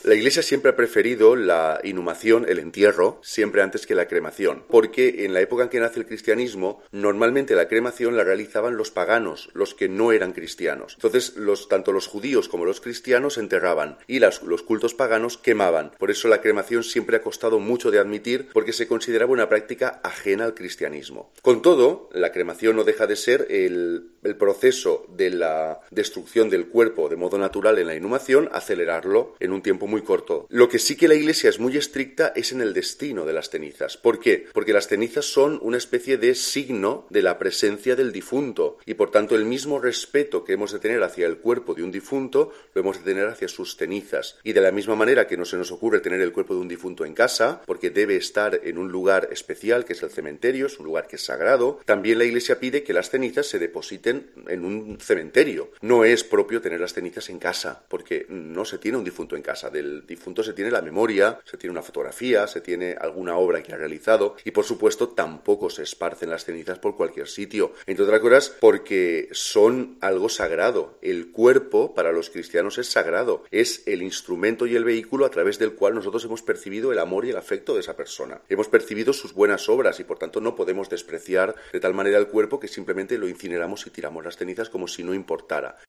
La Iglesia siempre ha preferido la inhumación, el entierro, siempre antes que la cremación, porque en la época en que nace el cristianismo, normalmente la cremación la realizaban los paganos, los que no eran cristianos. Entonces, tanto los judíos como los cristianos enterraban y los cultos paganos quemaban. Por eso la cremación siempre ha costado mucho de admitir, porque se consideraba una práctica ajena al cristianismo. Con todo, la cremación no deja de ser el proceso de la destrucción del cuerpo de modo natural en la inhumación, acelerarlo en un tiempo muy corto. Lo que sí que la Iglesia es muy estricta es en el destino de las cenizas. ¿Por qué? Porque las cenizas son una especie de signo de la presencia del difunto y por tanto el mismo respeto que hemos de tener hacia el cuerpo de un difunto lo hemos de tener hacia sus cenizas. Y de la misma manera que no se nos ocurre tener el cuerpo de un difunto en casa, porque debe estar en un lugar especial que es el cementerio, es un lugar que es sagrado, también la Iglesia pide que las cenizas se depositen en un cementerio. No es propio tener las cenizas en casa, porque no se tiene un difunto en casa. Del difunto se tiene la memoria, se tiene una fotografía, se tiene alguna obra que ha realizado y por supuesto tampoco se esparcen las cenizas por cualquier sitio. Entre otras cosas porque son algo sagrado. El cuerpo para los cristianos es sagrado, es el instrumento y el vehículo a través del cual nosotros hemos percibido el amor y el afecto de esa persona. Hemos percibido sus buenas obras y por tanto no podemos despreciar de tal manera el cuerpo que simplemente lo incineramos y tiramos las cenizas como si no importara.